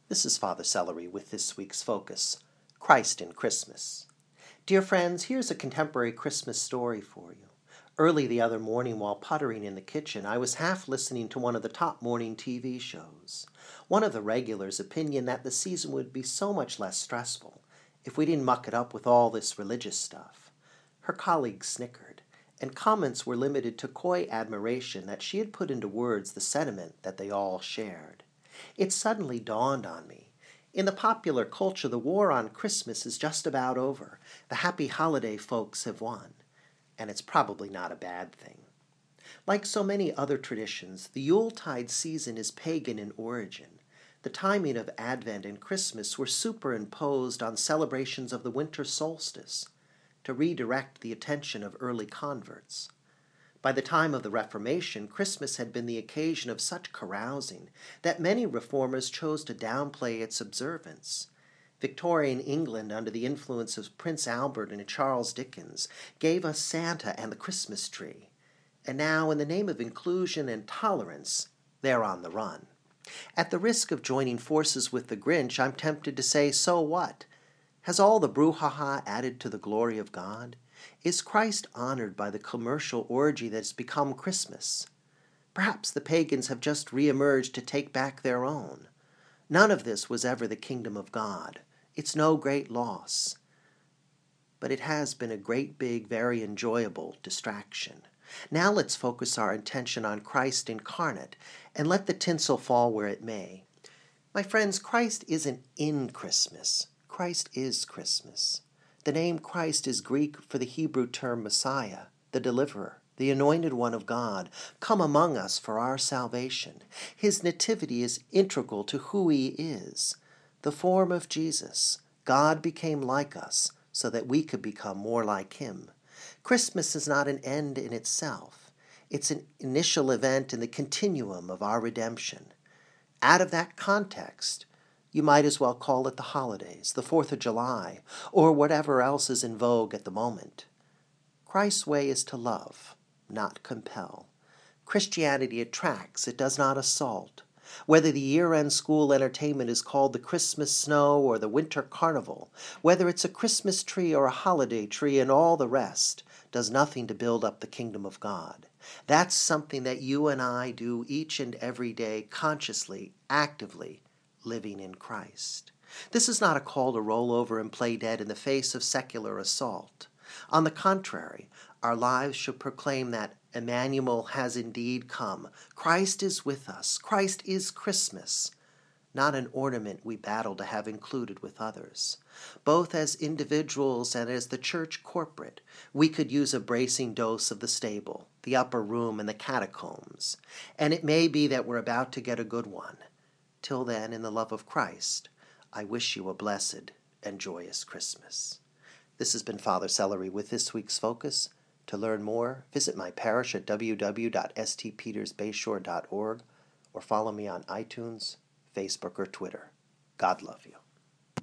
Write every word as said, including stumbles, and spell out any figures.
This is Father Celery with this week's focus, Christ in Christmas. Dear friends, here's a contemporary Christmas story for you. Early the other morning while puttering in the kitchen, I was half listening to one of the top morning T V shows. One of the regulars opinioned that the season would be so much less stressful if we didn't muck it up with all this religious stuff. Her colleagues snickered, and comments were limited to coy admiration that she had put into words the sentiment that they all shared. It suddenly dawned on me. In the popular culture, the war on Christmas is just about over. The happy holiday folks have won. And it's probably not a bad thing. Like so many other traditions, the Yuletide season is pagan in origin. The timing of Advent and Christmas were superimposed on celebrations of the winter solstice to redirect the attention of early converts. By the time of the Reformation, Christmas had been the occasion of such carousing that many reformers chose to downplay its observance. Victorian England, under the influence of Prince Albert and Charles Dickens, gave us Santa and the Christmas tree. And now, in the name of inclusion and tolerance, they're on the run. At the risk of joining forces with the Grinch, I'm tempted to say, so what? Has all the brouhaha added to the glory of God? Is Christ honored by the commercial orgy that has become Christmas? Perhaps the pagans have just re-emerged to take back their own. None of this was ever the kingdom of God. It's no great loss. But it has been a great big, very enjoyable distraction. Now let's focus our attention on Christ incarnate and let the tinsel fall where it may. My friends, Christ isn't in Christmas. Christ is Christmas. The name Christ is Greek for the Hebrew term Messiah, the deliverer, the anointed one of God, come among us for our salvation. His nativity is integral to who he is. The form of Jesus, God became like us so that we could become more like him. Christmas is not an end in itself. It's an initial event in the continuum of our redemption. Out of that context, you might as well call it the holidays, the Fourth of July, or whatever else is in vogue at the moment. Christ's way is to love, not compel. Christianity attracts, it does not assault. Whether the year-end school entertainment is called the Christmas snow or the winter carnival, whether it's a Christmas tree or a holiday tree and all the rest, does nothing to build up the kingdom of God. That's something that you and I do each and every day, consciously, actively, living in Christ. This is not a call to roll over and play dead in the face of secular assault. On the contrary, our lives should proclaim that Emmanuel has indeed come. Christ is with us. Christ is Christmas, not an ornament we battle to have included with others. Both as individuals and as the church corporate, we could use a bracing dose of the stable, the upper room, and the catacombs. And it may be that we're about to get a good one. Till then, in the love of Christ, I wish you a blessed and joyous Christmas. This has been Father Celery with this week's focus. To learn more, visit my parish at w w w dot s t peters bayshore dot org or follow me on iTunes, Facebook, or Twitter. God love you.